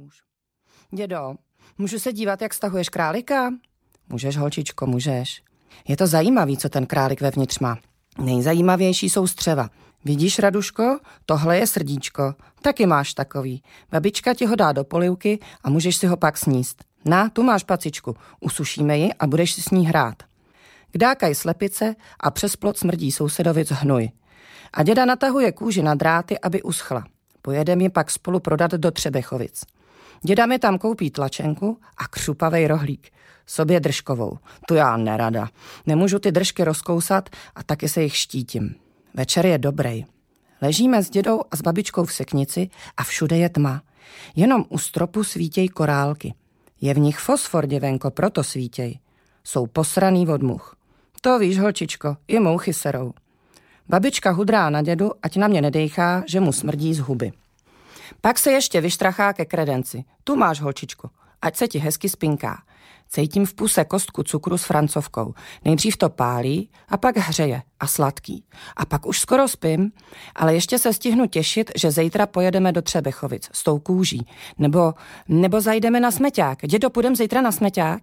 muž. Dědo, můžu se dívat, jak stahuješ králika? Můžeš, holčičko, můžeš. Je to zajímavý, co ten králík vevnitř má. Nejzajímavější jsou střeva. Vidíš, Raduško, tohle je srdíčko. Taky máš takový. Babička ti ho dá do polivky a můžeš si ho pak sníst. Na, tu máš pacičku. Usušíme ji a budeš si s ní hrát. Kdákaj slepice a přes plot smrdí sousedovic hnoj. A děda natahuje kůži na dráty, aby uschla. Pojedem ji pak spolu prodat do Třebechovic. Děda mi tam koupí tlačenku a křupavej rohlík. Sobě držkovou. Tu já nerada. Nemůžu ty držky rozkousat a taky se jich štítím. Večer je dobrej. Ležíme s dědou a s babičkou v seknici a všude je tma. Jenom u stropu svítěj korálky. Je v nich fosfor, děvenko, proto svítěj. Jsou posraný od much. To víš, holčičko, i mouchy serou. Babička hudrá na dědu, ať na mě nedejchá, že mu smrdí z huby. Pak se ještě vyštrachá ke kredenci. Tu máš, holčičko, ať se ti hezky spinká. Cítím v puse kostku cukru s francovkou. Nejdřív to pálí a pak hřeje a sladký. A pak už skoro spím, ale ještě se stihnu těšit, že zítra pojedeme do Třebechovic s tou kůží. Nebo zajdeme na smeťák. Dědo, půjdem zítra na smeťák?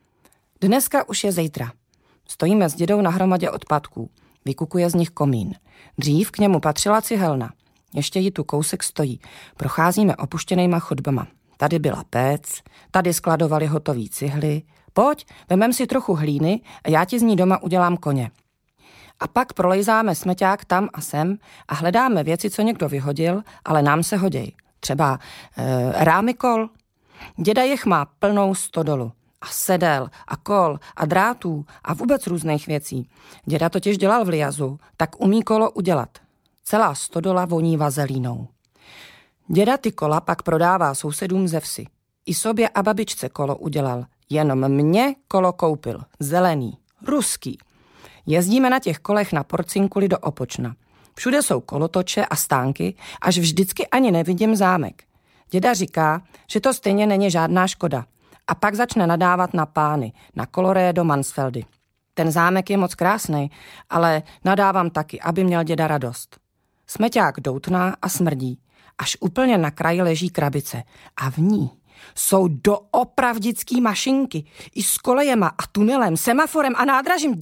Dneska už je zítra. Stojíme s dědou na hromadě odpadků. Vykukuje z nich komín. Dřív k němu patřila cihelna. Ještě jí tu kousek stojí. Procházíme opuštěnejma chodbama. Tady byla péc, tady skladovali hotový cihly. Pojď, vemem si trochu hlíny a já ti z ní doma udělám koně. A pak prolejzáme smeťák tam a sem a hledáme věci, co někdo vyhodil, ale nám se hoděj. Třeba rámy kol. Děda jich má plnou stodolu. A sedel, a kol, a drátů, a vůbec různých věcí. Děda totiž dělal v Liazu, tak umí kolo udělat. Celá stodola voní vazelínou. Děda ty kola pak prodává sousedům ze vsi. I sobě a babičce kolo udělal. Jenom mě kolo koupil. Zelený, ruský. Jezdíme na těch kolech na Porcinkuli do Opočna. Všude jsou kolotoče a stánky, až vždycky ani nevidím zámek. Děda říká, že to stejně není žádná škoda. A pak začne nadávat na pány, na Colorado Mansfeldy. Ten zámek je moc krásný, ale nadávám taky, aby měl děda radost. Smeťák doutná a smrdí. Až úplně na kraji leží krabice a v ní jsou doopravdický mašinky. I s kolejema a tunelem, semaforem a nádražím.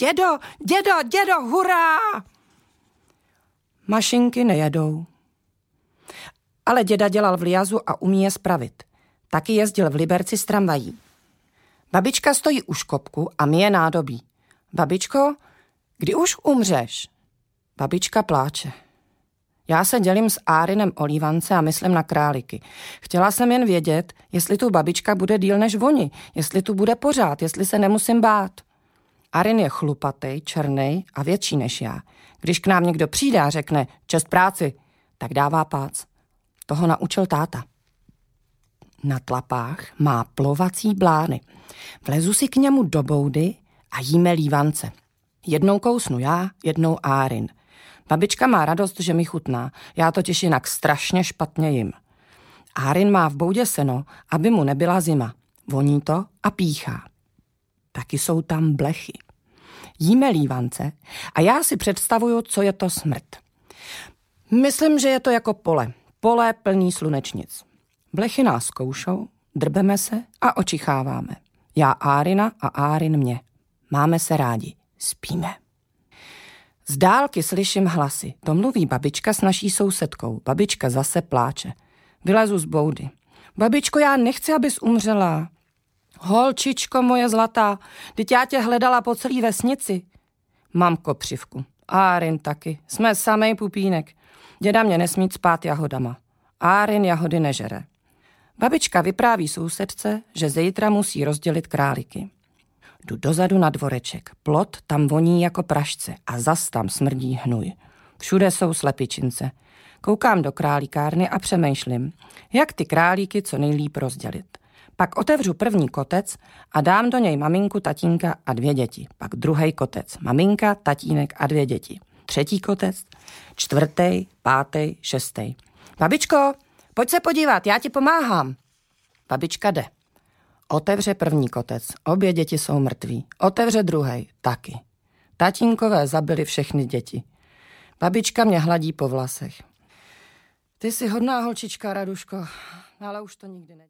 Dědo, hurá! Mašinky nejedou. Ale děda dělal v Liazu a umí je spravit. Taky jezdil v Liberci s tramvají. Babička stojí u škopku a myje nádobí. Babičko, kdy už umřeš? Babička pláče. Já se dělím s Árinem o lívance a myslím na králíky. Chtěla jsem jen vědět, jestli tu babička bude díl než oni, jestli tu bude pořád, jestli se nemusím bát. Árin je chlupatej, černej a větší než já. Když k nám někdo přijde a řekne čest práci, tak dává pác. Toho naučil táta. Na tlapách má plovací blány. Vlezu si k němu do boudy a jíme lívance. Jednou kousnu já, jednou Árin. Babička má radost, že mi chutná, já totiž jinak strašně špatně jim. Árin má v boudě seno, aby mu nebyla zima. Voní to a píchá. Taky jsou tam blechy. Jíme lívance a já si představuju, co je to smrt. Myslím, že je to jako pole plný slunečnic. Blechy nás zkoušou, drbeme se a očicháváme. Já Árina a Árin mě. Máme se rádi, spíme. Z dálky slyším hlasy. To mluví babička s naší sousedkou. Babička zase pláče. Vylezu z boudy. Babičko, já nechci, abys umřela. Holčičko moje zlatá, vždyť já tě hledala po celý vesnici. Mám kopřivku. Árin taky. Jsme samej pupínek. Děda mě nesmí spát jahodama. Árin jahody nežere. Babička vypráví sousedce, že zítra musí rozdělit králíky. Jdu dozadu na dvoreček. Plot tam voní jako pražce a zas tam smrdí hnůj. Všude jsou slepičince. Koukám do králíkárny a přemýšlím, jak ty králíky co nejlíp rozdělit. Pak otevřu první kotec a dám do něj maminku, tatínka a 2 děti. Pak druhý kotec, maminka, tatínek a 2 děti. Třetí kotec, 4., 5., 6. Babičko, pojď se podívat, já ti pomáhám. Babička jde. Otevře první kotec, obě děti jsou mrtví. Otevře druhý, taky. Tatínkové zabili všechny děti. Babička mě hladí po vlasech. Ty jsi hodná holčička, Raduško, ale už to nikdy nedělá.